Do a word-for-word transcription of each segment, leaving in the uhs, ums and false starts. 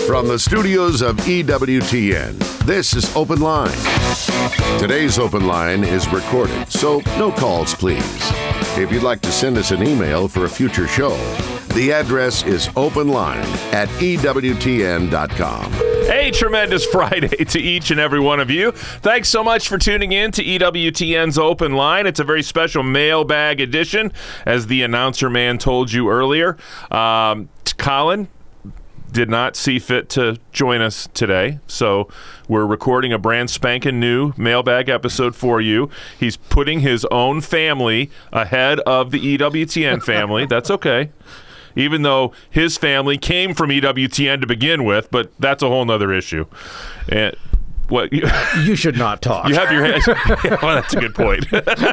From the studios of E W T N, this is Open Line. Today's Open Line is recorded, so no calls, please. If you'd like to send us an email for a future show, the address is openline at E W T N dot com. A tremendous Friday to each and every one of you. Thanks so much for tuning in to E W T N's Open Line. It's a very special mailbag edition, as the announcer man told you earlier. Um, Colin did not see fit to join us today, so we're recording a brand spanking new mailbag episode for you. He's putting his own family ahead of the E W T N family. That's okay, even though his family came from E W T N to begin with, but that's a whole nother issue. And what you, you should not talk. You have your hands. Yeah, well, that's a good point.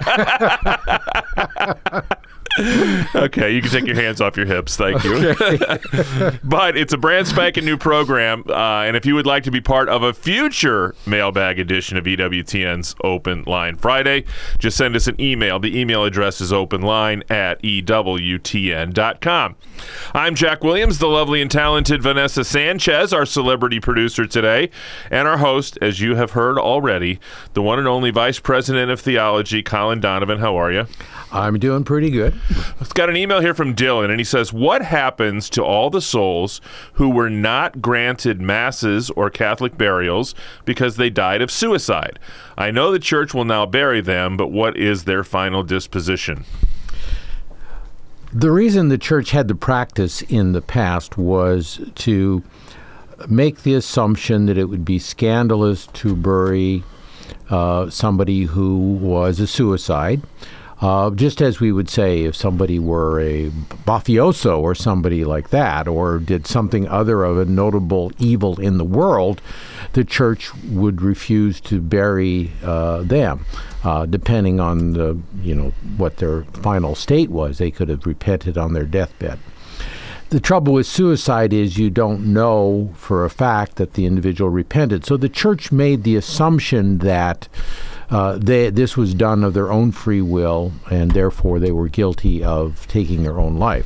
Okay, you can take your hands off your hips. Thank you. Okay. But it's a brand spanking new program, uh, and if you would like to be part of a future mailbag edition of E W T N's Open Line Friday, just send us an email. The email address is openline at E W T N dot com. I'm Jack Williams, the lovely and talented Vanessa Sanchez, our celebrity producer today, and our host, as you have heard already, the one and only Vice President of Theology, Colin Donovan. How are you? I'm doing pretty good. I've got an email here from Dylan, and he says, what happens to all the souls who were not granted masses or Catholic burials because they died of suicide? I know the church will now bury them, but what is their final disposition? The reason the church had the practice in the past was to make the assumption that it would be scandalous to bury uh, somebody who was a suicide. Uh, just as we would say if somebody were a mafioso or somebody like that, or did something other of a notable evil in the world, the church would refuse to bury uh, them, uh, depending on the, you know, what their final state was. They could have repented on their deathbed. The trouble with suicide is you don't know for a fact that the individual repented. So the church made the assumption that Uh, they, this was done of their own free will, and therefore they were guilty of taking their own life.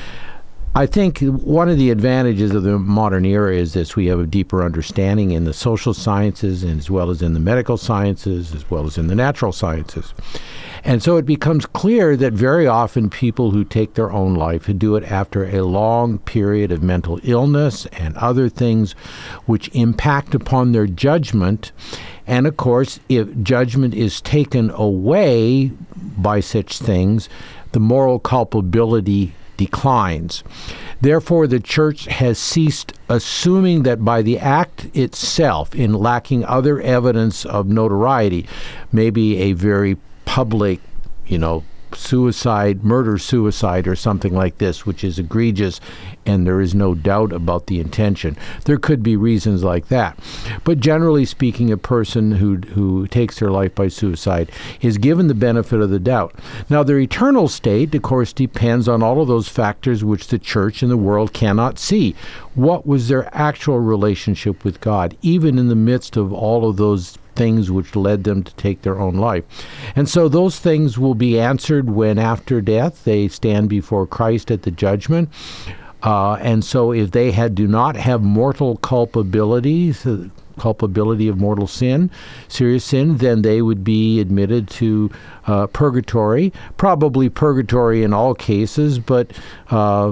I think one of the advantages of the modern era is this: we have a deeper understanding in the social sciences, and as well as in the medical sciences, as well as in the natural sciences. And so it becomes clear that very often people who take their own life do it after a long period of mental illness and other things which impact upon their judgment. And of course, if judgment is taken away by such things, the moral culpability declines. Therefore, the church has ceased assuming that by the act itself, in lacking other evidence of notoriety, maybe a very public, you know, suicide, murder-suicide or something like this, which is egregious, and there is no doubt about the intention. There could be reasons like that. But generally speaking, a person who who takes their life by suicide is given the benefit of the doubt. Now, their eternal state, of course, depends on all of those factors which the church and the world cannot see. What was their actual relationship with God, even in the midst of all of those things which led them to take their own life? And so those things will be answered when, after death, they stand before Christ at the judgment. Uh, and so if they had do not have mortal culpability, uh, culpability of mortal sin, serious sin, then they would be admitted to uh, purgatory, probably purgatory in all cases, but uh,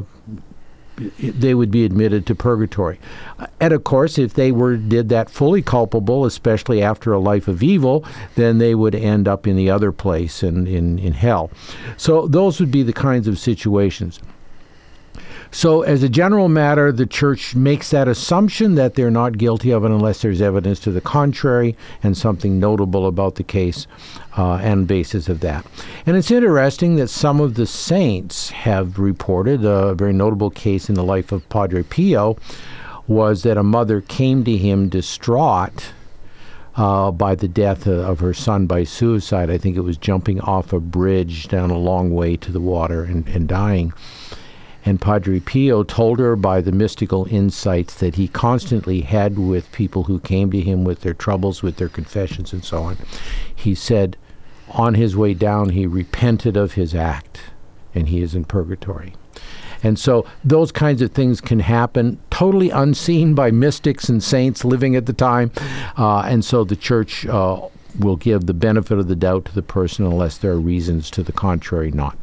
they would be admitted to purgatory. And of course, if they were did that fully culpable, especially after a life of evil, then they would end up in the other place, in, in, in hell. So those would be the kinds of situations. So as a general matter, the church makes that assumption that they're not guilty of it unless there's evidence to the contrary and something notable about the case uh, and basis of that. And it's interesting that some of the saints have reported, a very notable case in the life of Padre Pio was that a mother came to him distraught Uh, by the death uh, of her son by suicide. I think it was jumping off a bridge down a long way to the water and, and dying. And Padre Pio told her by the mystical insights that he constantly had with people who came to him with their troubles, with their confessions and so on. He said on his way down, he repented of his act, and he is in purgatory. And so those kinds of things can happen totally unseen by mystics and saints living at the time. Uh, and so the church uh, will give the benefit of the doubt to the person unless there are reasons to the contrary not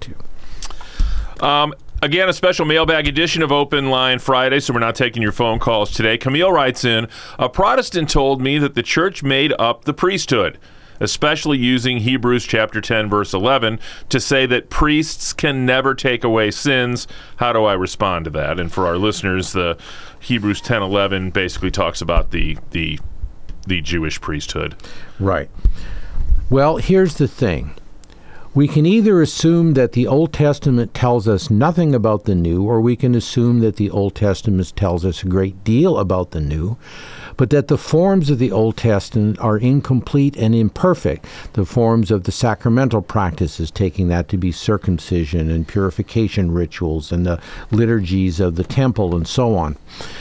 to. Um, Again, a special mailbag edition of Open Line Friday, so we're not taking your phone calls today. Camille writes in, a Protestant told me that the church made up the priesthood, especially using Hebrews chapter ten, verse eleven, to say that priests can never take away sins. How do I respond to that? And for our listeners, the Hebrews ten eleven basically talks about the the the Jewish priesthood. Right. Well, here's the thing. We can either assume that the Old Testament tells us nothing about the New, or we can assume that the Old Testament tells us a great deal about the New, but that the forms of the Old Testament are incomplete and imperfect. The forms of the sacramental practices, taking that to be circumcision and purification rituals and the liturgies of the temple and so on.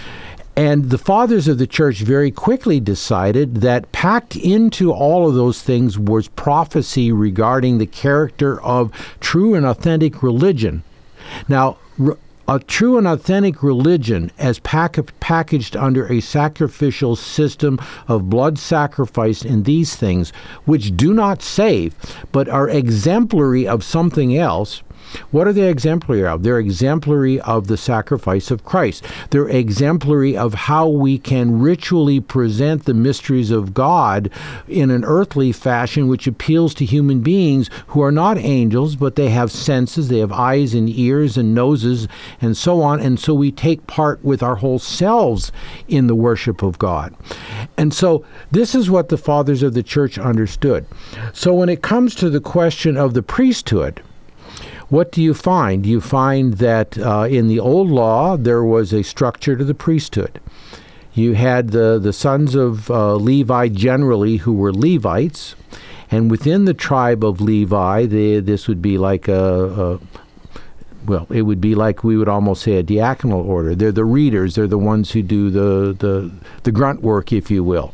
And the fathers of the church very quickly decided that packed into all of those things was prophecy regarding the character of true and authentic religion. Now, a true and authentic religion, as pack- packaged under a sacrificial system of blood sacrifice in these things, which do not save, but are exemplary of something else. What are they exemplary of? They're exemplary of the sacrifice of Christ. They're exemplary of how we can ritually present the mysteries of God in an earthly fashion which appeals to human beings who are not angels, but they have senses, they have eyes and ears and noses and so on, and so we take part with our whole selves in the worship of God. And so this is what the fathers of the church understood. So when it comes to the question of the priesthood, what do you find? You find that uh, in the old law, there was a structure to the priesthood. You had the, the sons of uh, Levi generally who were Levites, and within the tribe of Levi, they, this would be like a, a, well, it would be like we would almost say a diaconal order. They're the readers. They're the ones who do the, the, the grunt work, if you will.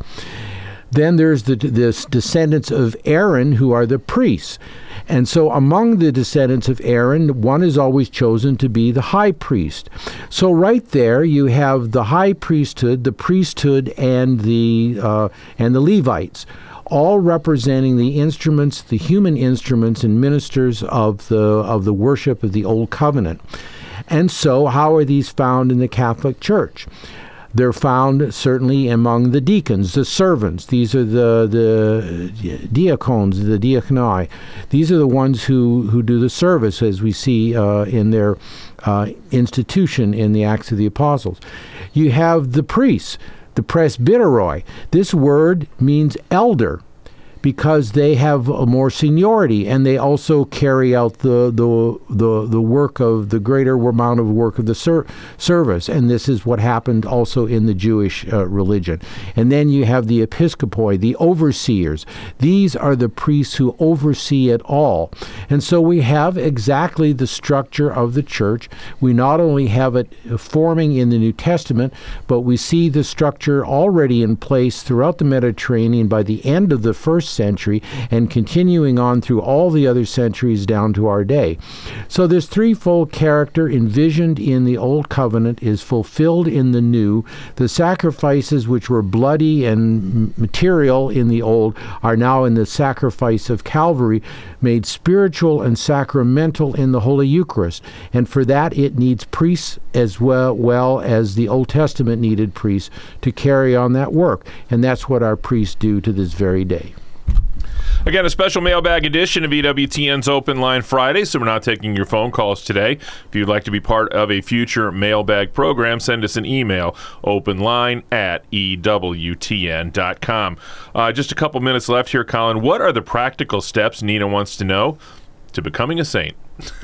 Then there's the, the descendants of Aaron who are the priests. And so among the descendants of Aaron, one is always chosen to be the high priest. So right there you have the high priesthood, the priesthood, and the uh, and the Levites, all representing the instruments, the human instruments and ministers of the of the worship of the Old Covenant. And so how are these found in the Catholic Church? They're found certainly among the deacons, the servants. These are the the diacones, the diaconoi. These are the ones who, who do the service, as we see uh, in their uh, institution in the Acts of the Apostles. You have the priests, the presbyteroi. This word means elder, because they have more seniority, and they also carry out the the the, the work of the greater amount of work of the ser- service. And this is what happened also in the Jewish uh, religion. And then you have the episcopoi, the overseers. These are the priests who oversee it all. And so we have exactly the structure of the church. We not only have it forming in the New Testament, but we see the structure already in place throughout the Mediterranean by the end of the first century and continuing on through all the other centuries down to our day. So this threefold character envisioned in the Old Covenant is fulfilled in the New. The sacrifices which were bloody and material in the Old are now in the sacrifice of Calvary, made spiritual and sacramental in the Holy Eucharist. And for that it needs priests as well, well as the Old Testament needed priests to carry on that work. And that's what our priests do to this very day. Again, a special mailbag edition of E W T N's Open Line Friday, so we're not taking your phone calls today. If you'd like to be part of a future mailbag program, send us an email, openline at E W T N dot com. Uh, just a couple minutes left here, Colin. What are the practical steps, Nina wants to know, to becoming a saint?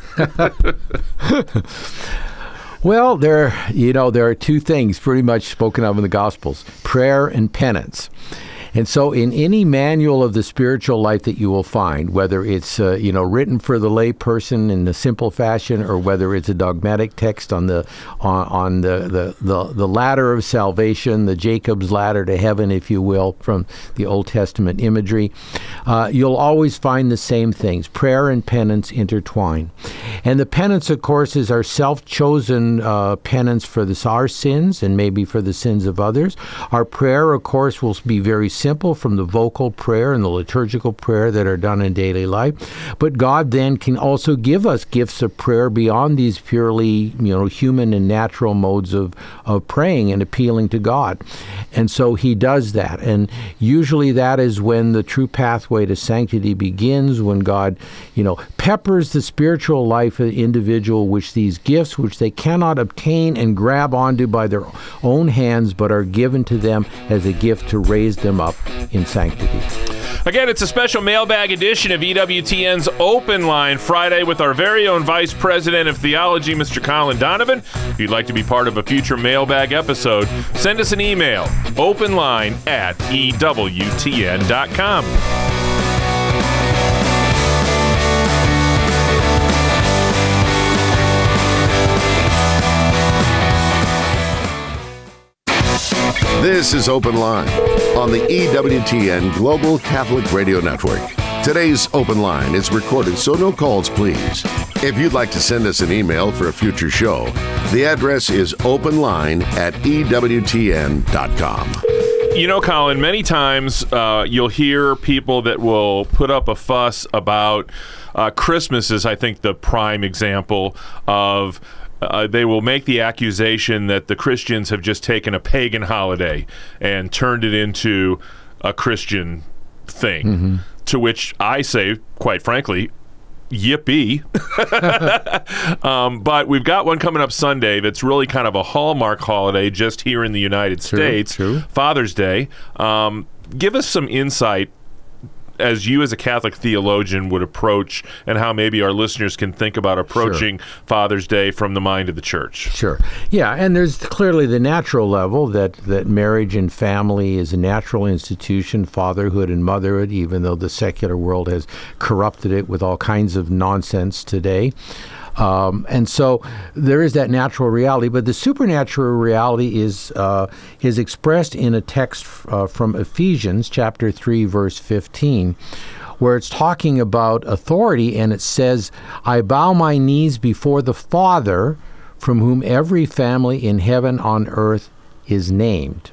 Well, there, you know, there are two things pretty much spoken of in the Gospels, prayer and penance. And so in any manual of the spiritual life that you will find, whether it's uh, you know written for the lay person in the simple fashion, or whether it's a dogmatic text on the on, on the, the, the, the ladder of salvation, the Jacob's ladder to heaven, if you will, from the Old Testament imagery, uh, you'll always find the same things. Prayer and penance intertwine. And the penance, of course, is our self-chosen uh, penance for this, our sins and maybe for the sins of others. Our prayer, of course, will be very simple, from the vocal prayer and the liturgical prayer that are done in daily life. But God then can also give us gifts of prayer beyond these purely, you know, human and natural modes of, of praying and appealing to God. And so he does that. And usually that is when the true pathway to sanctity begins, when God, you know, peppers the spiritual life of the individual with these gifts, which they cannot obtain and grab onto by their own hands, but are given to them as a gift to raise them up in sanctity. Again, it's a special mailbag edition of E W T N's Open Line Friday with our very own Vice President of Theology, Mister Colin Donovan. If you'd like to be part of a future mailbag episode, send us an email, openline at E W T N dot com. This is Open Line on the E W T N Global Catholic Radio Network. Today's Open Line is recorded, so no calls, please. If you'd like to send us an email for a future show, the address is openline at E W T N dot com. You know, Colin, many times uh, you'll hear people that will put up a fuss about uh, Christmas is, I think, the prime example of Uh, they will make the accusation that the Christians have just taken a pagan holiday and turned it into a Christian thing. Mm-hmm. To which I say, quite frankly, yippee. um, but we've got one coming up Sunday that's really kind of a hallmark holiday just here in the United True, States, true. Father's Day. Um, give us some insight as you as a Catholic theologian would approach, and how maybe our listeners can think about approaching sure. Father's Day from the mind of the Church. Sure. Yeah, and there's clearly the natural level that, that marriage and family is a natural institution, fatherhood and motherhood, even though the secular world has corrupted it with all kinds of nonsense today. Um, and so there is that natural reality, but the supernatural reality is uh, is expressed in a text uh, from Ephesians chapter three, verse fifteen, where it's talking about authority, and it says, "I bow my knees before the Father, from whom every family in heaven on earth is named."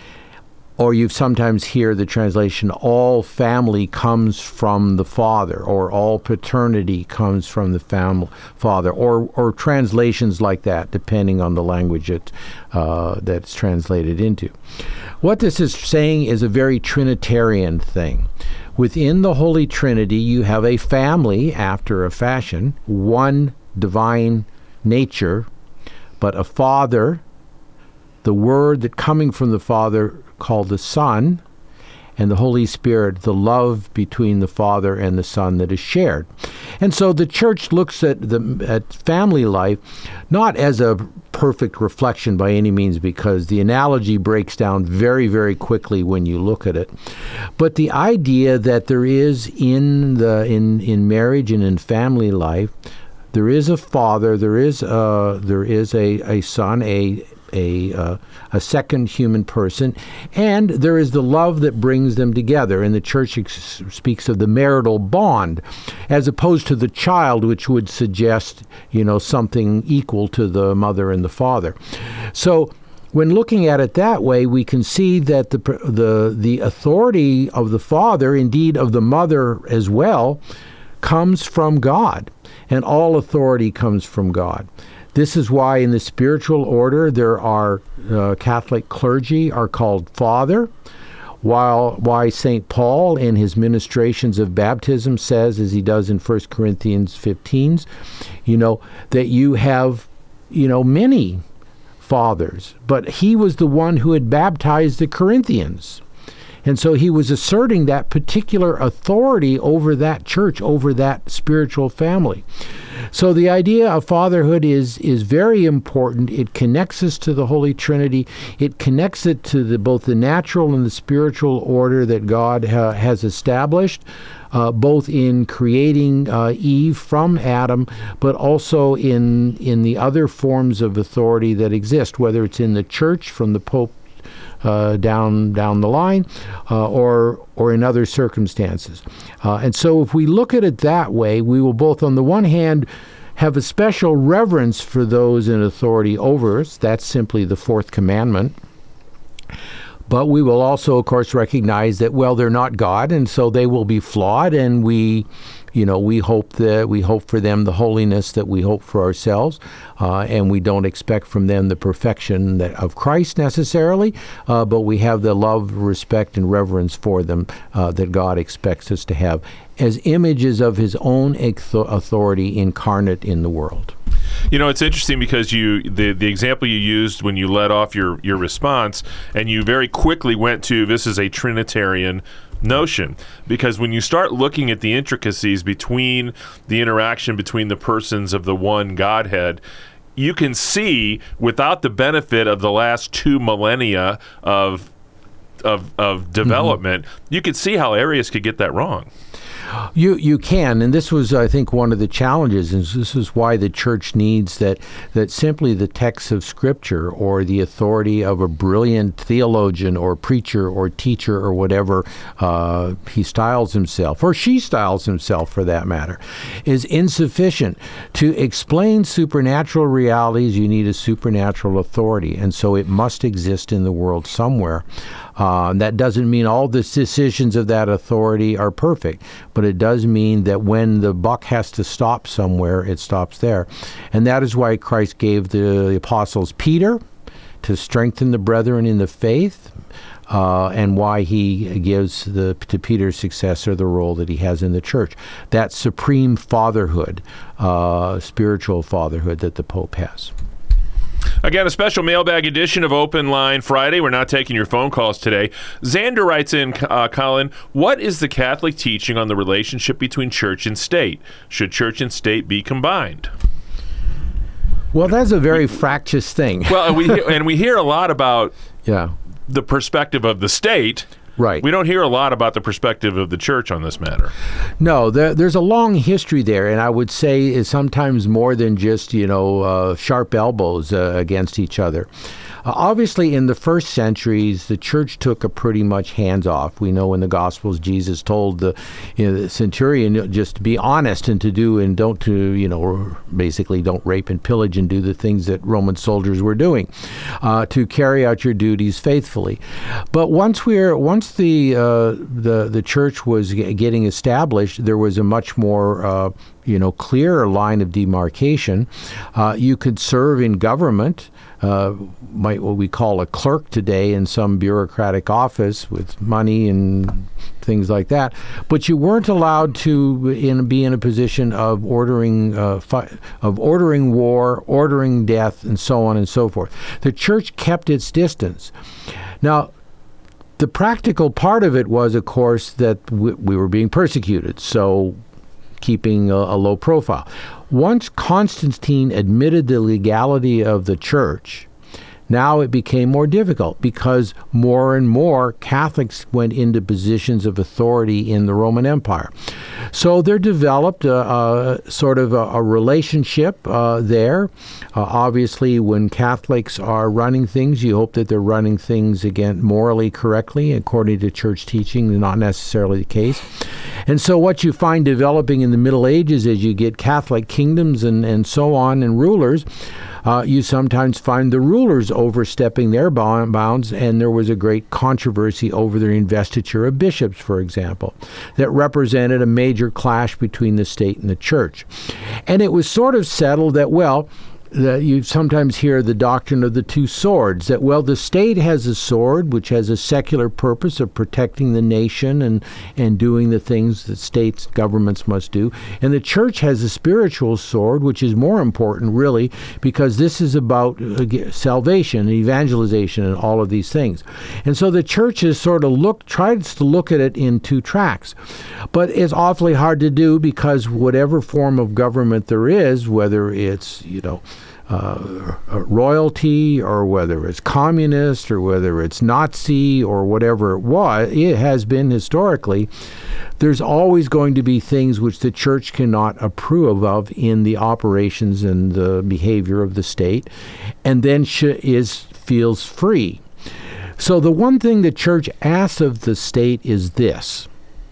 Or you sometimes hear the translation, "all family comes from the Father," or "all paternity comes from the fam- Father," or or translations like that, depending on the language it, uh, that's translated into. What this is saying is a very Trinitarian thing. Within the Holy Trinity, you have a family after a fashion, one divine nature, but a Father, the Word that coming from the Father, called the Son, and the Holy Spirit, the love between the Father and the Son that is shared. And so the Church looks at the at family life not as a perfect reflection by any means, because the analogy breaks down very, very quickly when you look at it. But the idea that there is in the in, in marriage and in family life, there is a father, there is a, there is a, a son, a A, uh, a second human person, and there is the love that brings them together. And the Church ex- speaks of the marital bond, as opposed to the child, which would suggest, you know, something equal to the mother and the father. So when looking at it that way, we can see that the the the authority of the father, indeed of the mother as well, comes from God, and all authority comes from God. This is why in the spiritual order there are uh, Catholic clergy are called father, while why Saint Paul in his ministrations of baptism says, as he does in First Corinthians fifteen, you know, that you have, you know, many fathers, but he was the one who had baptized the Corinthians. And so he was asserting that particular authority over that church, over that spiritual family. So the idea of fatherhood is is very important. It connects us to the Holy Trinity. It connects it to the, both the natural and the spiritual order that God ha, has established, uh, both in creating uh, Eve from Adam, but also in in the other forms of authority that exist, whether it's in the church from the Pope Uh, down down the line, uh, or or in other circumstances. Uh, and so if we look at it that way, we will both, on the one hand, have a special reverence for those in authority over us. That's simply the fourth commandment. But we will also, of course, recognize that, well, they're not God, and so they will be flawed, and we You know, we hope that we hope for them the holiness that we hope for ourselves, uh, and we don't expect from them the perfection that, of Christ necessarily, uh, but we have the love, respect, and reverence for them uh, that God expects us to have as images of His own authority incarnate in the world. You know, it's interesting because you the, the example you used when you led off your, your response, and you very quickly went to, this is a Trinitarian notion, because when you start looking at the intricacies between the interaction between the persons of the one Godhead, you can see, without the benefit of the last two millennia of of, of development, mm-hmm. you can see how Arius could get that wrong. You you can, and this was, I think, one of the challenges, and this is why the church needs that that simply the text of Scripture or the authority of a brilliant theologian or preacher or teacher or whatever uh, he styles himself, or she styles himself for that matter, is insufficient. To explain supernatural realities, you need a supernatural authority, and so it must exist in the world somewhere. Uh, that doesn't mean all the decisions of that authority are perfect, but it does mean that when the buck has to stop somewhere, it stops there. And that is why Christ gave the apostles Peter to strengthen the brethren in the faith, uh, and why he gives the, to Peter's successor the role that he has in the church. That supreme fatherhood, uh, spiritual fatherhood that the Pope has. Again, a special mailbag edition of Open Line Friday. We're not taking your phone calls today. Xander writes in, uh, Colin, what is the Catholic teaching on the relationship between church and state? Should church and state be combined? Well, that's a very fractious thing. Well, and we hear, and we hear a lot about yeah. the perspective of the state. Right. We don't hear a lot about the perspective of the church on this matter. No, there, there's a long history there, and I would say is sometimes more than just, you know, uh, sharp elbows uh, against each other. Uh, obviously, in the first centuries, the church took a pretty much hands-off. We know in the Gospels, Jesus told the, you know, the centurion just to be honest and to do and don't to, you know, basically don't rape and pillage and do the things that Roman soldiers were doing, uh, to carry out your duties faithfully. But once we're once the uh, the the church was g- getting established, there was a much more uh, you know clearer line of demarcation. Uh, you could serve in government. Uh, might what we call a clerk today in some bureaucratic office with money and things like that, but you weren't allowed to in, be in a position of ordering uh, fi- of ordering war, ordering death, and so on and so forth. The church kept its distance. Now, the practical part of it was, of course, that we, we were being persecuted, so keeping a, a low profile. Once Constantine admitted the legality of the church, now it became more difficult because more and more Catholics went into positions of authority in the Roman Empire. So there developed a, a sort of a, a relationship uh, there. Uh, obviously, when Catholics are running things, you hope that they're running things, again, morally correctly, according to church teaching, not necessarily the case. And so what you find developing in the Middle Ages as you get Catholic kingdoms and, and so on and rulers, Uh, you sometimes find the rulers overstepping their bounds, and there was a great controversy over the investiture of bishops, for example, that represented a major clash between the state and the church. And it was sort of settled that, well, that you sometimes hear the doctrine of the two swords, that, well, the state has a sword which has a secular purpose of protecting the nation and, and doing the things that states, governments must do. And the church has a spiritual sword, which is more important, really, because this is about uh, salvation and evangelization and all of these things. And so the church is sort of look, tries to look at it in two tracks. But it's awfully hard to do because whatever form of government there is, whether it's, you know, Uh, royalty, or whether it's communist, or whether it's Nazi, or whatever it was, it has been historically, there's always going to be things which the church cannot approve of in the operations and the behavior of the state, and then sh- is feels free. So the one thing the church asks of the state is this: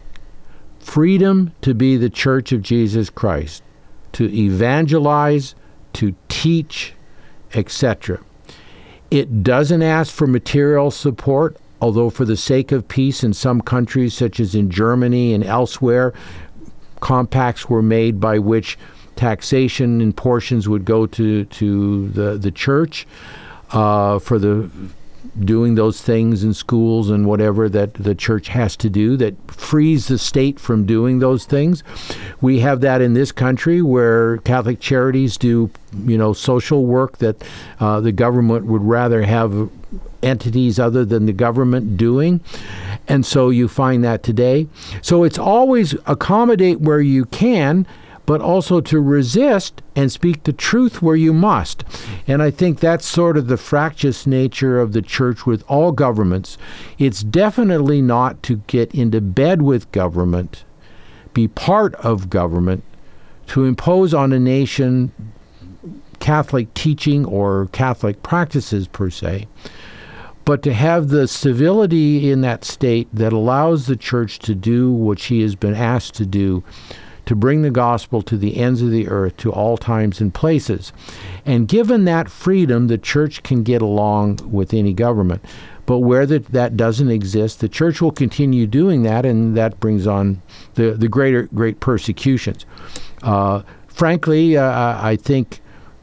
freedom to be the church of Jesus Christ, to evangelize, to teach, et cetera. It doesn't ask for material support, although for the sake of peace in some countries, such as in Germany and elsewhere, compacts were made by which taxation and portions would go to, to the, the church uh, for the doing those things in schools and whatever that the church has to do that frees the state from doing those things. We have that in this country where Catholic Charities do, you know, social work that uh, the government would rather have entities other than the government doing. And so you find that today. So it's always accommodate where you can, but also to resist and speak the truth where you must. And I think that's sort of the fractious nature of the church with all governments. It's definitely not to get into bed with government, be part of government, to impose on a nation Catholic teaching or Catholic practices per se, but to have the civility in that state that allows the church to do what she has been asked to do, to bring the gospel to the ends of the earth, to all times and places. And given that freedom, the church can get along with any government. But where that, that doesn't exist, the church will continue doing that, and that brings on the, the greater great persecutions. Uh, frankly, uh, I think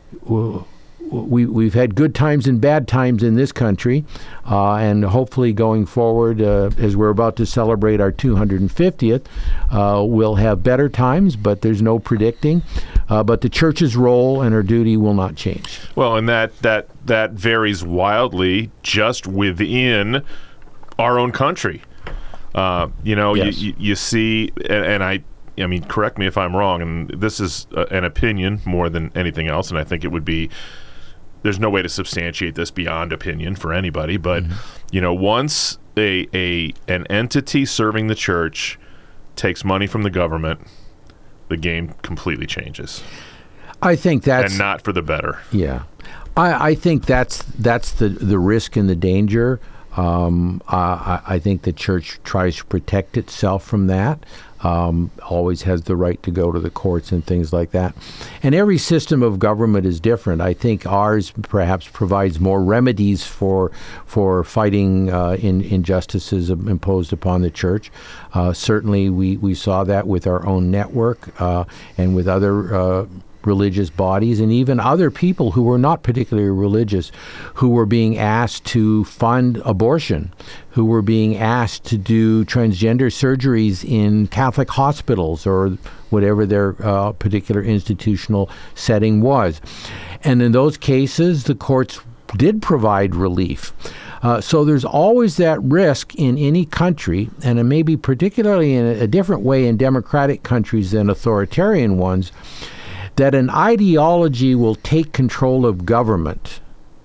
we, we've had good times and bad times in this country, uh, and hopefully going forward, uh, as we're about to celebrate our two hundred fiftieth, uh, we'll have better times, but there's no predicting. Uh, but the church's role and her duty will not change. Well, and that, that, that varies wildly just within our own country. Uh, you know, yes. you, you, you see, and, and I, I mean, correct me if I'm wrong, and this is uh, an opinion more than anything else, and I think it would be, there's no way to substantiate this beyond opinion for anybody, but, mm-hmm. you know, once a, a an entity serving the church takes money from the government, the game completely changes. I think that's... And not for the better. Yeah. I, I think that's that's the, the risk and the danger. Um, I, I think the church tries to protect itself from that. Um, always has the right to go to the courts and things like that. And every system of government is different. I think ours perhaps provides more remedies for for fighting uh, in, injustices imposed upon the church. Uh, certainly we, we saw that with our own network uh, and with other uh, religious bodies, and even other people who were not particularly religious, who were being asked to fund abortion, who were being asked to do transgender surgeries in Catholic hospitals or whatever their uh, particular institutional setting was. And in those cases, the courts did provide relief. Uh, so there's always that risk in any country, and it may be particularly in a, a different way in democratic countries than authoritarian ones, that an ideology will take control of government.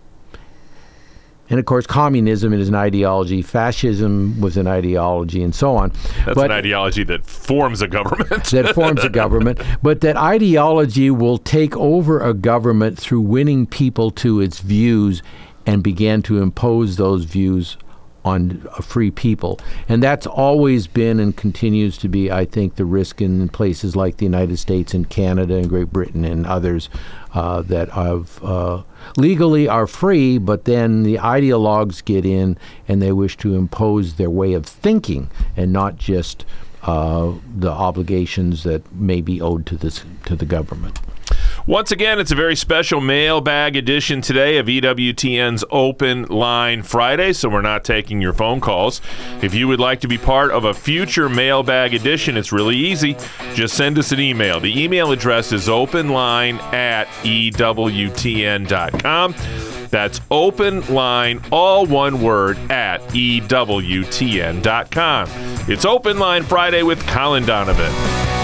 And of course, communism is an ideology, fascism was an ideology, and so on. That's but an ideology that forms a government. that forms a government. But that ideology will take over a government through winning people to its views and begin to impose those views on free people. And that's always been and continues to be, I think, the risk in places like the United States and Canada and Great Britain and others uh, that have, uh, legally are free, but then the ideologues get in and they wish to impose their way of thinking and not just uh, the obligations that may be owed to this to the government. Once again, it's a very special mailbag edition today of E W T N's Open Line Friday, so we're not taking your phone calls. If you would like to be part of a future mailbag edition, it's really easy. Just send us an email. The email address is openline at E W T N dot com. That's openline, all one word, at E W T N dot com. It's Open Line Friday with Colin Donovan.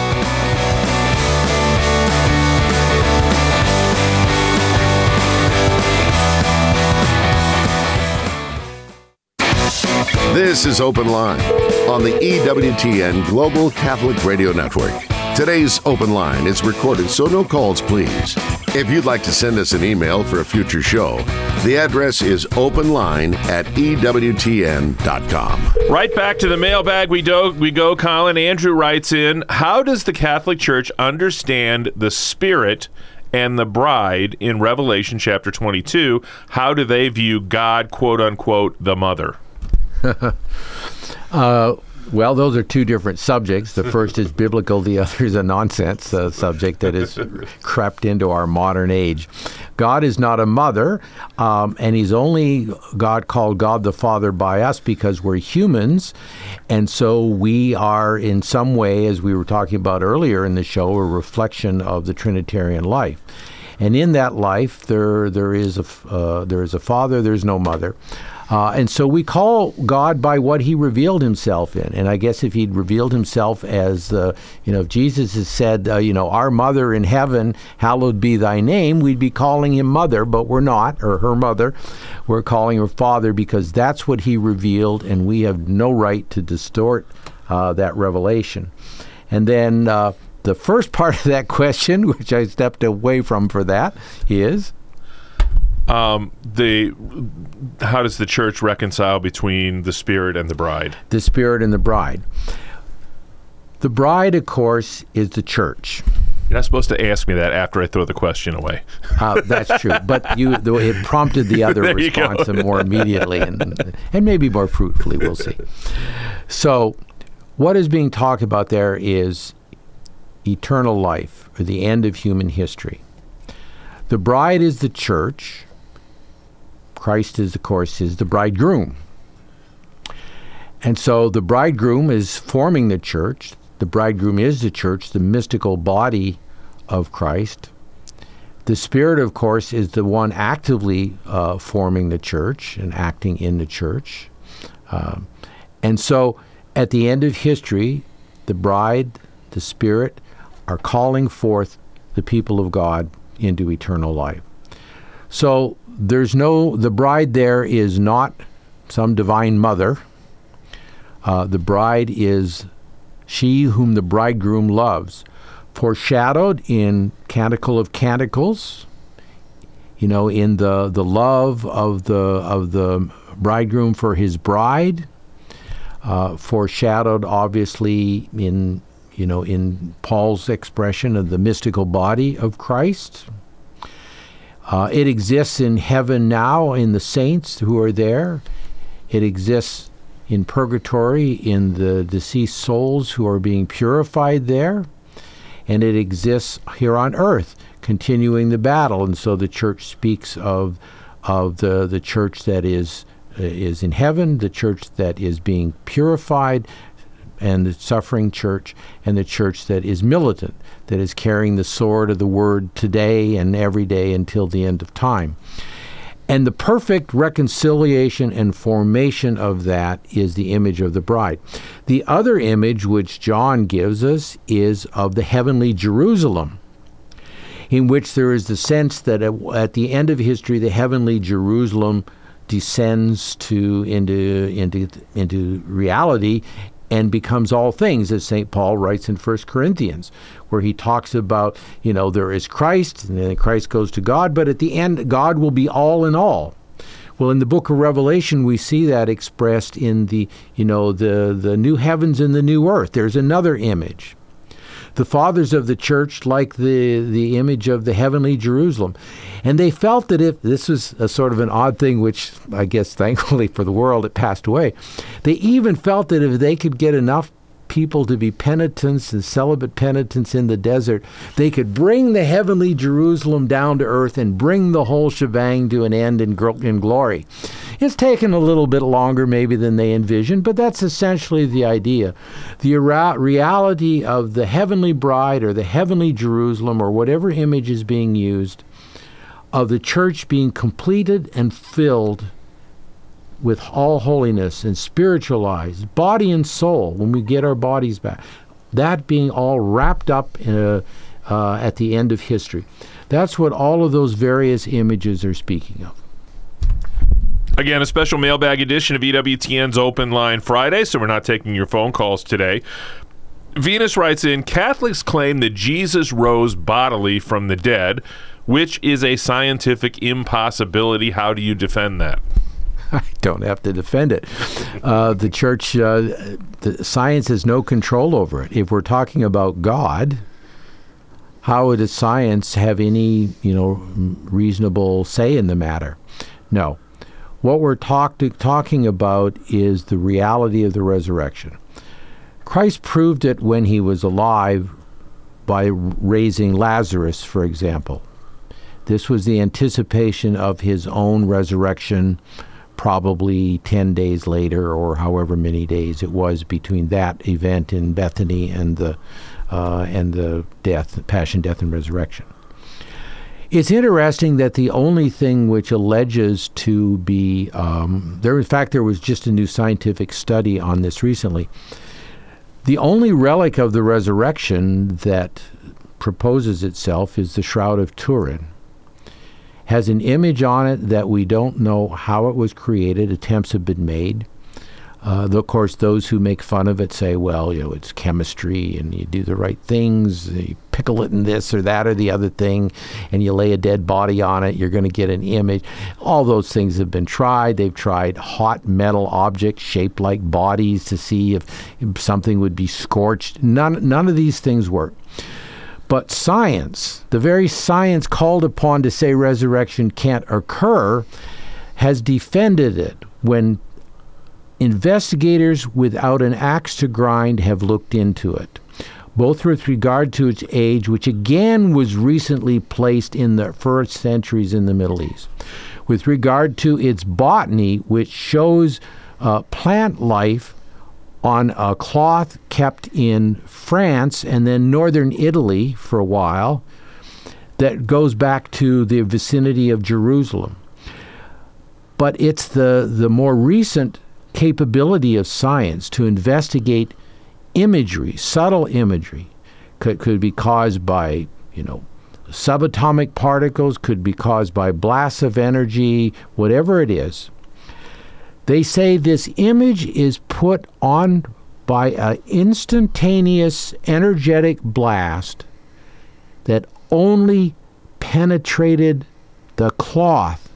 This is Open Line on the E W T N Global Catholic Radio Network. Today's Open Line is recorded, so no calls, please. If you'd like to send us an email for a future show, the address is openline at E W T N dot com. Right back to the mailbag we, do, we go, Colin. Andrew writes in, how does the Catholic Church understand the Spirit and the bride in Revelation chapter twenty-two? How do they view God, quote unquote, the mother? uh, well, those are two different subjects. The first is biblical. The other is a nonsense uh, subject that has crept into our modern age. God is not a mother, um, and he's only God called God the Father by us because we're humans. And so we are in some way, as we were talking about earlier in the show, a reflection of the Trinitarian life. And in that life, there there is a, uh, there is a father, there's no mother. Uh, and so we call God by what he revealed himself in. And I guess if he'd revealed himself as, uh, you know, if Jesus has said, uh, you know, our mother in heaven, hallowed be thy name, we'd be calling him mother, but we're not, or her mother. We're calling her father because that's what he revealed, and we have no right to distort uh, that revelation. And then uh, the first part of that question, which I stepped away from for that, is... Um, the how does the church reconcile between the Spirit and the bride? The Spirit and the bride. The bride, of course, is the church. You're not supposed to ask me that after I throw the question away. Uh, that's true, but you the, it prompted the other response more immediately and and maybe more fruitfully. We'll see. So, what is being talked about there is eternal life, or the end of human history. The bride is the church. Christ is, of course, is the bridegroom. And so the bridegroom is forming the church. The bridegroom is the church, the mystical body of Christ. The Spirit, of course, is the one actively uh, forming the church and acting in the church. Um, and so at the end of history, the bride, the Spirit, are calling forth the people of God into eternal life. So there's no, the bride there is not some divine mother. Uh, the bride is she whom the bridegroom loves, foreshadowed in Canticle of Canticles, you know, in the, the love of the of the bridegroom for his bride, uh, foreshadowed obviously in, you know, in Paul's expression of the mystical body of Christ. Uh, it exists in heaven now in the saints who are there. It exists in purgatory in the deceased souls who are being purified there. And it exists here on earth, continuing the battle. And so the church speaks of of the, the church that is uh, is in heaven, the church that is being purified, and the suffering church, and the church that is militant, that is carrying the sword of the word today and every day until the end of time. And the perfect reconciliation and formation of that is the image of the bride. The other image which John gives us is of the heavenly Jerusalem, in which there is the sense that at, at the end of history, the heavenly Jerusalem descends to into into into reality and becomes all things, as Saint Paul writes in First Corinthians, where he talks about, you know, there is Christ, and then Christ goes to God, but at the end, God will be all in all. Well, in the book of Revelation, we see that expressed in the, you know, the, the new heavens and the new earth. There's another image. The fathers of the church like the, the image of the heavenly Jerusalem. And they felt that if, this was a sort of an odd thing, which I guess thankfully for the world it passed away, they even felt that if they could get enough people to be penitents and celibate penitents in the desert, they could bring the heavenly Jerusalem down to earth and bring the whole shebang to an end in, gl- in glory. It's taken a little bit longer maybe than they envisioned, but that's essentially the idea. The ara- reality of the heavenly bride or the heavenly Jerusalem or whatever image is being used, of the church being completed and filled with all holiness and spiritualized, body and soul, when we get our bodies back. That being all wrapped up in a, uh, at the end of history. That's what all of those various images are speaking of. Again, a special mailbag edition of E W T N's Open Line Friday, so we're not taking your phone calls today. Venus writes in, Catholics claim that Jesus rose bodily from the dead, which is a scientific impossibility. How do you defend that? I don't have to defend it. Uh, the church, uh, the science has no control over it. If we're talking about God, how would a science have any, you know, reasonable say in the matter? No. What we're talk to, talking about is the reality of the resurrection. Christ proved it when he was alive by raising Lazarus, for example. This was the anticipation of his own resurrection, probably ten days later or however many days it was between that event in Bethany and the uh, and the death, passion, death, and resurrection. It's interesting that the only thing which alleges to be um, there. In fact, there was just a new scientific study on this recently. The only relic of the resurrection that proposes itself is the Shroud of Turin. Has an image on it that we don't know how it was created. Attempts have been made. Uh, of course, those who make fun of it say, well, you know, it's chemistry and you do the right things. You pickle it in this or that or the other thing, and you lay a dead body on it, you're going to get an image. All those things have been tried. They've tried hot metal objects shaped like bodies to see if something would be scorched. None, none of these things work. But science, the very science called upon to say resurrection can't occur, has defended it when investigators without an axe to grind have looked into it, both with regard to its age, which again was recently placed in the first centuries in the Middle East, with regard to its botany, which shows uh, plant life on a cloth kept in France and then northern Italy for a while that goes back to the vicinity of Jerusalem. But it's the, the more recent capability of science to investigate imagery, subtle imagery, could, could be caused by, you know, subatomic particles, could be caused by blasts of energy, whatever it is. They say this image is put on by an instantaneous energetic blast that only penetrated the cloth.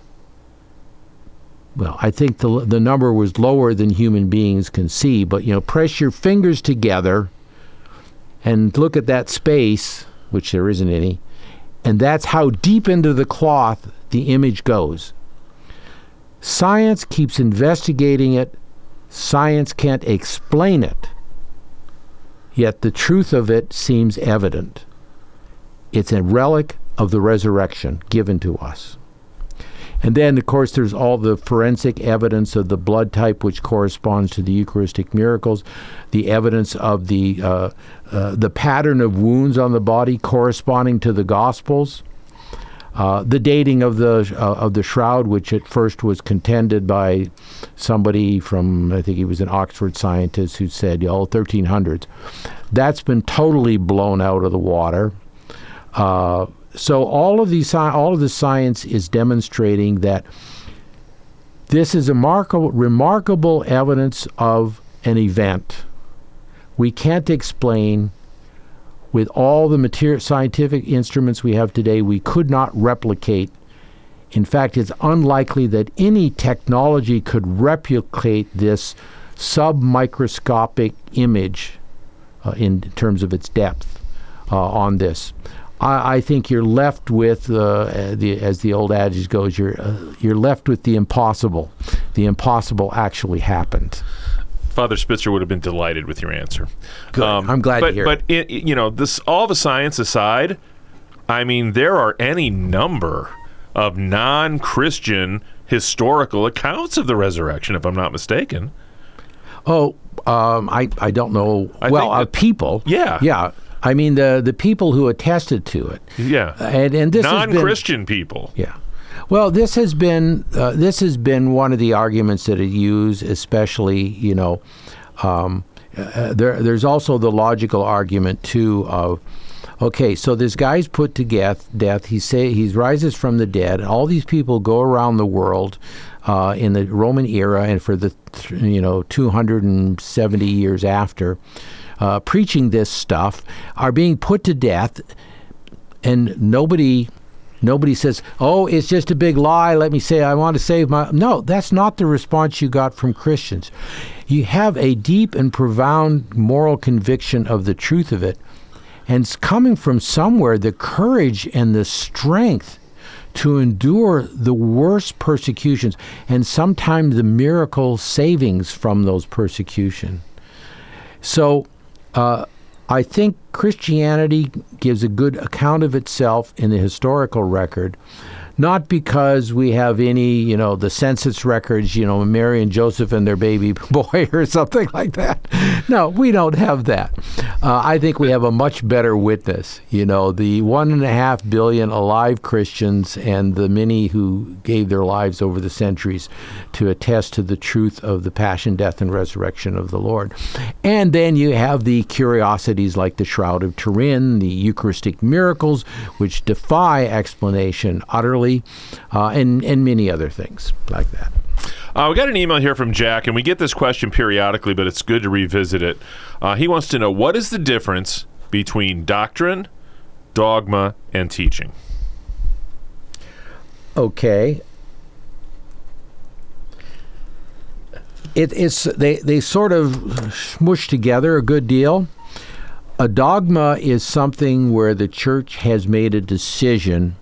Well, I think the the number was lower than human beings can see, but, you know, press your fingers together and look at that space, which there isn't any, and that's how deep into the cloth the image goes. Science keeps investigating it. Science can't explain it. Yet the truth of it seems evident. It's a relic of the resurrection given to us. And then, of course, there's all the forensic evidence of the blood type, which corresponds to the Eucharistic miracles, the evidence of the uh, uh, the pattern of wounds on the body corresponding to the Gospels. Uh, the dating of the uh, of the shroud, which at first was contended by somebody from, I think he was an Oxford scientist who said, oh, thirteen hundreds. That's been totally blown out of the water. Uh, so all of these, all of the science is demonstrating that this is a remarkable, remarkable evidence of an event. We can't explain. With all the material, scientific instruments we have today, we could not replicate. In fact, it's unlikely that any technology could replicate this submicroscopic image uh, in terms of its depth uh, on this. I, I think you're left with, uh, the, as the old adage goes, you're, uh, you're left with the impossible. The impossible actually happened. Father Spitzer would have been delighted with your answer. Good. I'm glad but, to hear But, it. it, you know, this all the science aside, I mean, there are any number of non-Christian historical accounts of the resurrection, if I'm not mistaken. Oh, um, I, I don't know. I well, think uh, that- people. Yeah. Yeah. I mean, the the people who attested to it. Yeah. And, and this has been- Non-Christian people. Yeah. Well, this has been uh, this has been one of the arguments that it used, especially, you know, um, uh, there, there's also the logical argument, too, of, okay, so this guy's put to death, death he say he rises from the dead, and all these people go around the world uh, in the Roman era and for the, you know, two hundred seventy years after, uh, preaching this stuff, are being put to death, and nobody... Nobody says, oh, it's just a big lie. Let me say, I want to save my... No, that's not the response you got from Christians. You have a deep and profound moral conviction of the truth of it. And it's coming from somewhere, the courage and the strength to endure the worst persecutions and sometimes the miracle savings from those persecutions. So, uh, I think Christianity gives a good account of itself in the historical record, not because we have any, you know, the census records, you know, Mary and Joseph and their baby boy or something like that. No, we don't have that. Uh, I think we have a much better witness, you know, the one and a half billion alive Christians and the many who gave their lives over the centuries to attest to the truth of the passion, death, and resurrection of the Lord. And then you have the curiosities like the Shroud of Turin, the Eucharistic miracles, which defy explanation utterly, uh, and, and many other things like that. Uh, we got an email here from Jack, and we get this question periodically, but it's good to revisit it. Uh, he wants to know, what is the difference between doctrine, dogma, and teaching? Okay. It, it's they, they sort of smush together a good deal. A dogma is something where the church has made a decision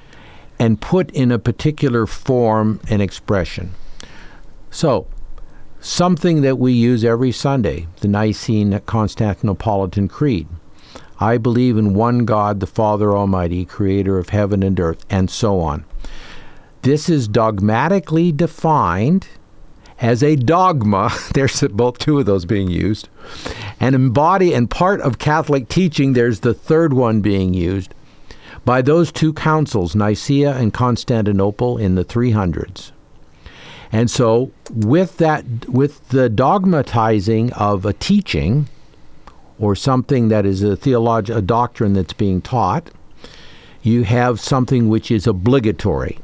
and put in a particular form and expression. So, something that we use every Sunday, the Nicene Constantinopolitan Creed. I believe in one God, the Father Almighty, creator of heaven and earth, and so on. This is dogmatically defined as a dogma. There's both two of those being used. And embody and part of Catholic teaching, there's the third one being used by those two councils, Nicaea and Constantinople, in the three hundreds. And so with that, with the dogmatizing of a teaching or something that is a theology, a doctrine that's being taught, you have something which is obligatory.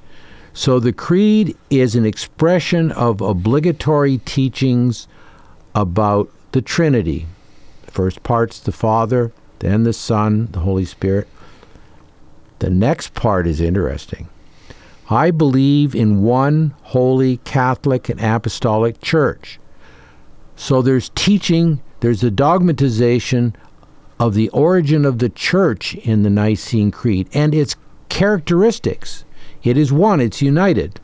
So the creed is an expression of obligatory teachings about the Trinity. The first part's the Father, then the Son, the Holy Spirit. The next part is interesting. I believe in one holy Catholic and Apostolic Church. So there's teaching, there's a dogmatization of the origin of the church in the Nicene Creed and its characteristics. It is one, it's united.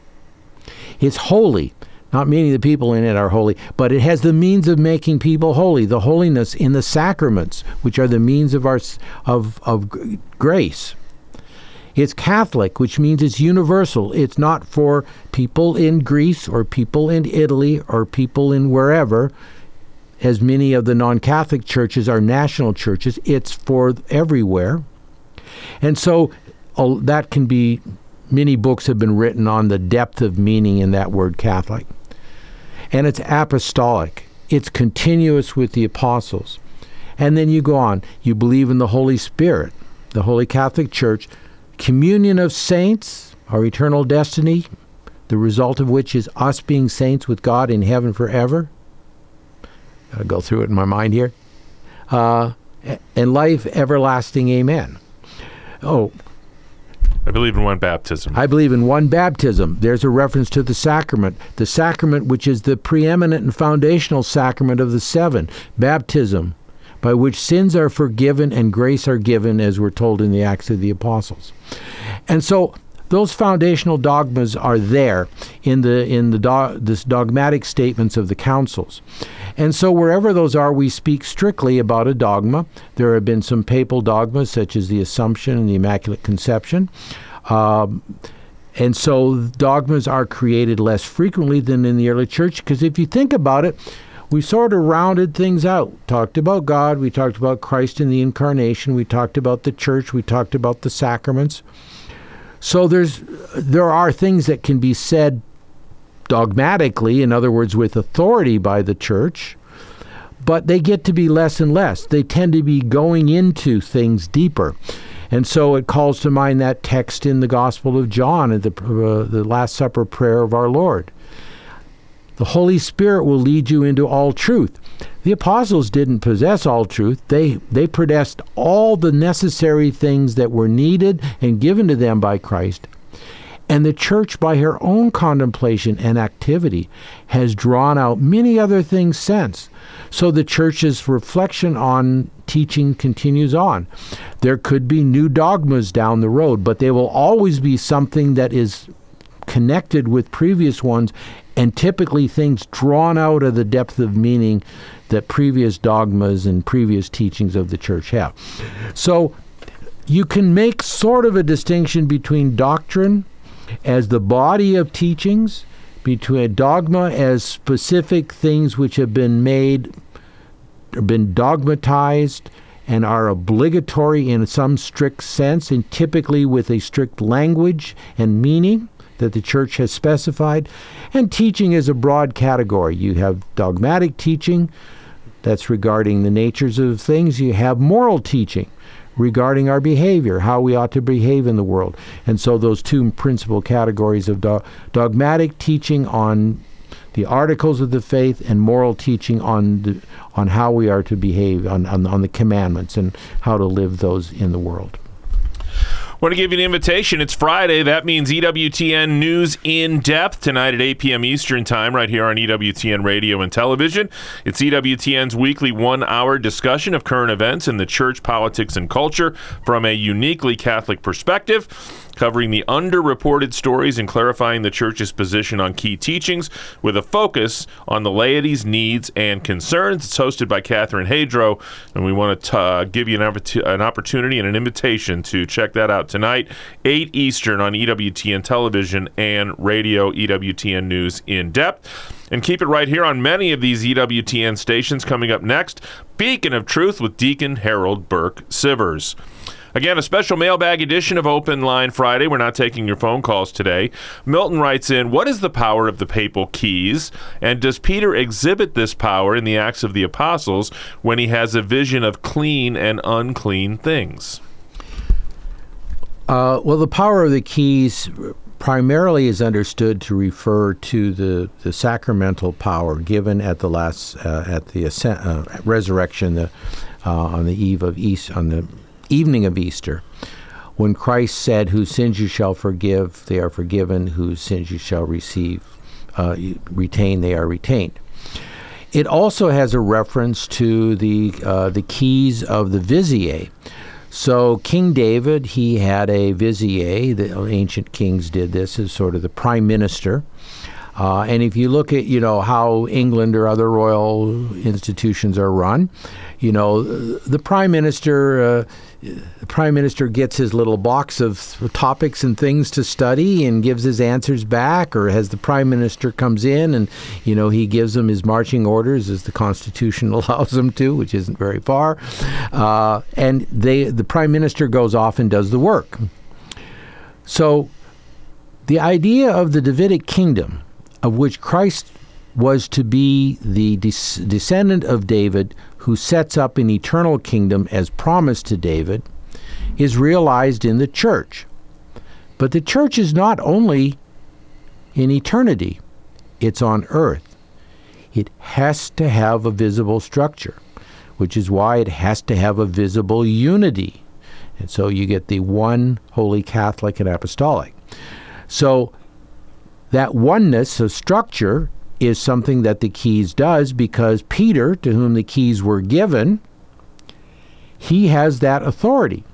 It's holy, not meaning the people in it are holy, but it has the means of making people holy, the holiness in the sacraments, which are the means of our of of grace. It's Catholic, which means it's universal. It's not for people in Greece or people in Italy or people in wherever, as many of the non-Catholic churches are national churches. It's for everywhere. And so oh, that can be, many books have been written on the depth of meaning in that word Catholic. And it's apostolic. It's continuous with the apostles. And then you go on. You believe in the Holy Spirit, the Holy Catholic Church, communion of saints, our eternal destiny, the result of which is us being saints with God in heaven forever. I'll go through it in my mind here. Uh, and life everlasting, amen. Oh, I believe in one baptism. I believe in one baptism. There's a reference to the sacrament. The sacrament which is the preeminent and foundational sacrament of the seven. Baptism, by which sins are forgiven and grace are given, as we're told in the Acts of the Apostles. And so those foundational dogmas are there in the in the do, this dogmatic statements of the councils. And so wherever those are, we speak strictly about a dogma. There have been some papal dogmas, such as the Assumption and the Immaculate Conception. Um, and so dogmas are created less frequently than in the early church, because if you think about it, we sort of rounded things out. Talked about God, we talked about Christ in the Incarnation, we talked about the church, we talked about the sacraments. So there's there are things that can be said dogmatically, in other words, with authority by the church, but they get to be less and less. They tend to be going into things deeper. And so it calls to mind that text in the Gospel of John at the, uh, the Last Supper prayer of our Lord. The Holy Spirit will lead you into all truth. The apostles didn't possess all truth. They they possessed all the necessary things that were needed and given to them by Christ. And the church, by her own contemplation and activity, has drawn out many other things since. So the church's reflection on teaching continues on. There could be new dogmas down the road, but they will always be something that is connected with previous ones, and typically things drawn out of the depth of meaning that previous dogmas and previous teachings of the church have. So you can make sort of a distinction between doctrine as the body of teachings, between a dogma as specific things which have been made, or been dogmatized, and are obligatory in some strict sense, and typically with a strict language and meaning that the church has specified. And teaching is a broad category. You have dogmatic teaching, that's regarding the natures of things. You have moral teaching, regarding our behavior, how we ought to behave in the world. And so those two principal categories of do- dogmatic teaching on the articles of the faith, and moral teaching on the, on how we are to behave, on, on, on the commandments and how to live those in the world. I want to give you an invitation. It's Friday. That means E W T N News in Depth tonight at eight p.m. Eastern Time right here on E W T N Radio and Television. It's E W T N's weekly one-hour discussion of current events in the church, politics, and culture from a uniquely Catholic perspective, covering the underreported stories and clarifying the church's position on key teachings with a focus on the laity's needs and concerns. It's hosted by Catherine Hadro, and we want to uh, give you an, an opportunity and an invitation to check that out tonight, eight Eastern on E W T N Television and Radio, E W T N News in Depth. And keep it right here on many of these E W T N stations. Coming up next, Beacon of Truth with Deacon Harold Burke Sivers. Again, a special mailbag edition of Open Line Friday. We're not taking your phone calls today. Milton writes in, what is the power of the papal keys? And does Peter exhibit this power in the Acts of the Apostles when he has a vision of clean and unclean things? Uh, well, the power of the keys primarily is understood to refer to the, the sacramental power given at the last uh, at the ascent, uh, resurrection the, uh, on the eve of Easter, on the evening of Easter, when Christ said, "Whose sins you shall forgive, they are forgiven; whose sins you shall receive, uh, retain, they are retained." It also has a reference to the uh, the keys of the Visiae. So King David, he had a Visiae. The ancient kings did this as sort of the prime minister. Uh, and if you look at, you know, how England or other royal institutions are run, you know, the prime minister, uh, the prime minister gets his little box of topics and things to study and gives his answers back, or as the prime minister comes in and, you know, he gives them his marching orders as the Constitution allows him to, which isn't very far. Uh, and they, the prime minister goes off and does the work. So the idea of the Davidic kingdom, of which Christ was to be the des- descendant of David who sets up an eternal kingdom as promised to David, is realized in the church. But the church is not only in eternity, it's on earth. It has to have a visible structure, which is why it has to have a visible unity. And so you get the one holy Catholic and apostolic. So that oneness of structure is something that the keys does, because Peter, to whom the keys were given, he has that authority.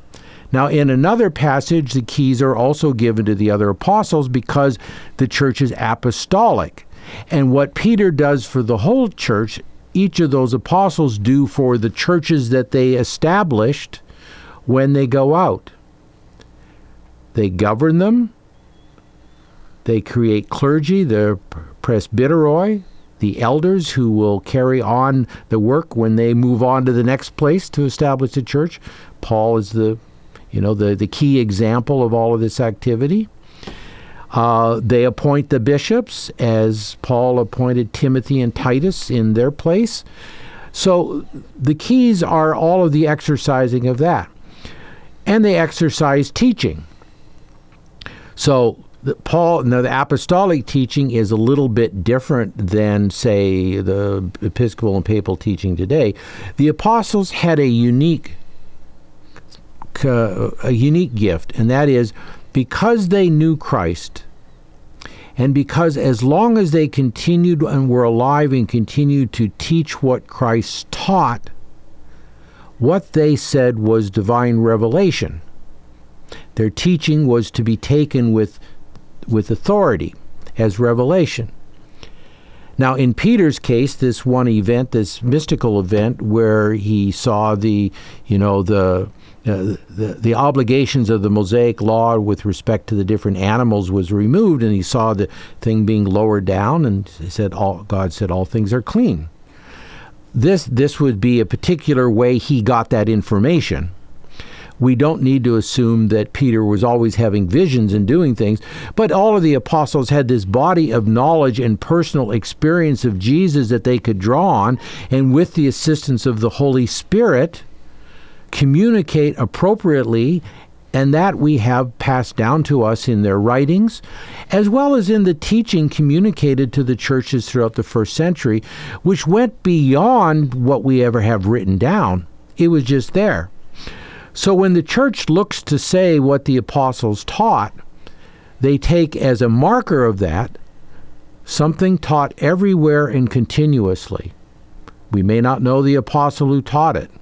Now, in another passage, the keys are also given to the other apostles because the church is apostolic. And what Peter does for the whole church, each of those apostles do for the churches that they established when they go out. They govern them. They create clergy, the presbyteroi, the elders who will carry on the work when they move on to the next place to establish the church. Paul is the You know, the, the key example of all of this activity. Uh, they appoint the bishops, as Paul appointed Timothy and Titus in their place. So the keys are all of the exercising of that. And they exercise teaching. So the, Paul, now the apostolic teaching is a little bit different than, say, the Episcopal and Papal teaching today. The apostles had a unique Uh, a unique gift, and that is because they knew Christ, and because as long as they continued and were alive and continued to teach what Christ taught, what they said was divine revelation. Their teaching was to be taken with with authority as revelation. Now, in Peter's case, this one event, this mystical event where he saw the, you know, the Uh, the, the obligations of the Mosaic law with respect to the different animals was removed, and he saw the thing being lowered down, and he said, all, God said, all things are clean. This, this would be a particular way he got that information. We don't need to assume that Peter was always having visions and doing things, but all of the apostles had this body of knowledge and personal experience of Jesus that they could draw on, and with the assistance of the Holy Spirit, communicate appropriately, and that we have passed down to us in their writings, as well as in the teaching communicated to the churches throughout the first century, which went beyond what we ever have written down. It was just there. So when the church looks to say what the apostles taught, they take as a marker of that something taught everywhere and continuously. We may not know the apostle who taught it,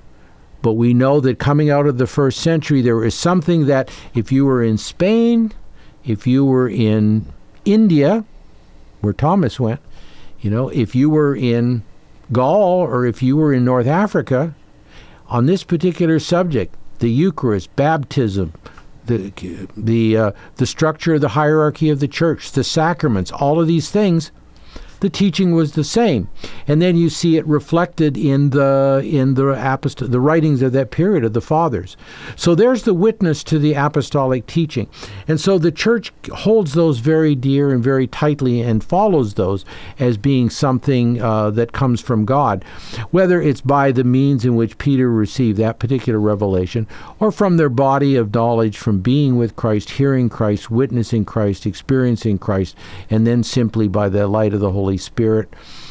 but we know that coming out of the first century, there is something that if you were in Spain, if you were in India, where Thomas went, you know, if you were in Gaul or if you were in North Africa, on this particular subject, the Eucharist, baptism, the the uh, the structure of the hierarchy of the church, the sacraments, all of these things, the teaching was the same. And then you see it reflected in the in the apost- the writings of that period of the fathers. So there's the witness to the apostolic teaching. And so the church holds those very dear and very tightly and follows those as being something uh, that comes from God, whether it's by the means in which Peter received that particular revelation or from their body of knowledge from being with Christ, hearing Christ, witnessing Christ, experiencing Christ, and then simply by the light of the Holy Spirit,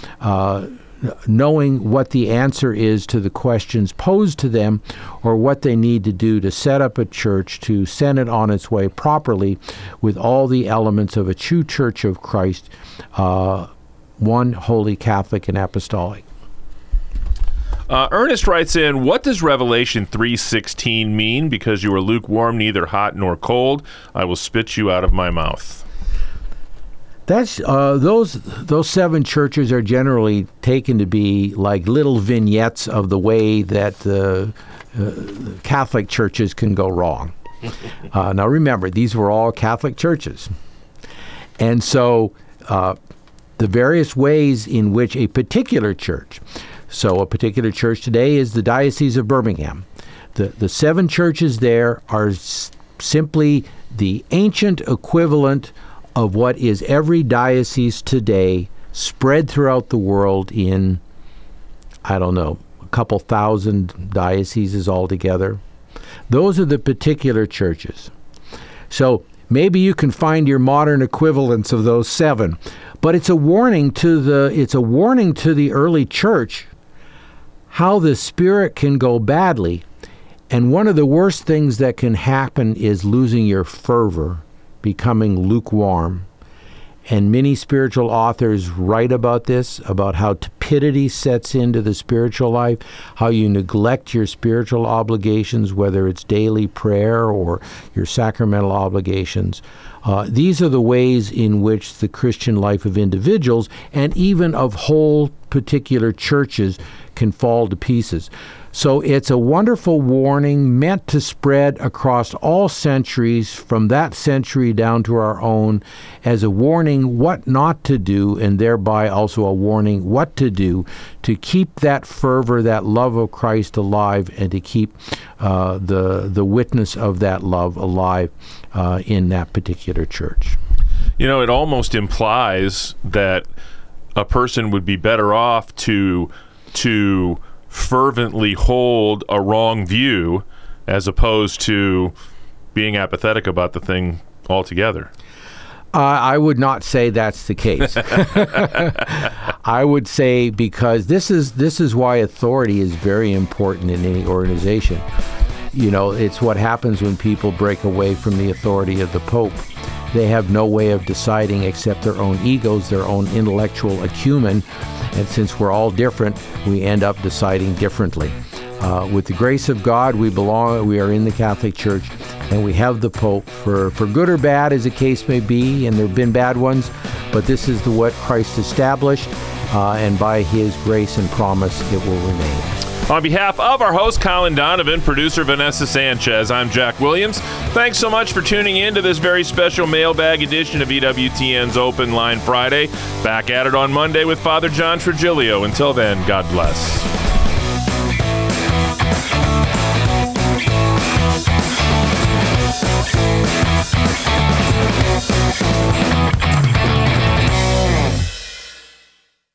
uh, knowing what the answer is to the questions posed to them or what they need to do to set up a church, to send it on its way properly with all the elements of a true church of Christ, uh, one holy, Catholic, and apostolic. Uh, Ernest writes in, what does Revelation three sixteen mean? Because you are lukewarm, neither hot nor cold, I will spit you out of my mouth. That's uh, those those seven churches are generally taken to be like little vignettes of the way that the uh, Catholic churches can go wrong. Uh, now remember, these were all Catholic churches. And so uh, the various ways in which a particular church, so a particular church today is the Diocese of Birmingham. The, the seven churches there are s- simply the ancient equivalent of what is every diocese today spread throughout the world in, I don't know, a couple thousand dioceses altogether. Those are the particular churches. So maybe you can find your modern equivalents of those seven, but it's a warning to the it's a warning to the early church how the spirit can go badly. And one of the worst things that can happen is losing your fervor, becoming lukewarm. And many spiritual authors write about this, about how tepidity sets into the spiritual life, how you neglect your spiritual obligations, whether it's daily prayer or your sacramental obligations. Uh, these are the ways in which the Christian life of individuals and even of whole particular churches can fall to pieces. So it's a wonderful warning meant to spread across all centuries, from that century down to our own, as a warning what not to do, and thereby also a warning what to do to keep that fervor, that love of Christ alive, and to keep uh, the, the witness of that love alive uh, in that particular church. You know, it almost implies that a person would be better off to to fervently hold a wrong view as opposed to being apathetic about the thing altogether. Uh, I would not say that's the case. I would say, because this is this is why authority is very important in any organization. You know, it's what happens when people break away from the authority of the Pope. They have no way of deciding except their own egos, their own intellectual acumen. And since we're all different, we end up deciding differently. Uh, with the grace of God, we belong. We are in the Catholic Church, and we have the Pope for, for good or bad, as the case may be, and there have been bad ones, but this is the what Christ established, uh, and by His grace and promise, it will remain. On behalf of our host, Colin Donovan, producer Vanessa Sanchez, I'm Jack Williams. Thanks so much for tuning in to this very special mailbag edition of E W T N's Open Line Friday. Back at it on Monday with Father John Trigilio. Until then, God bless.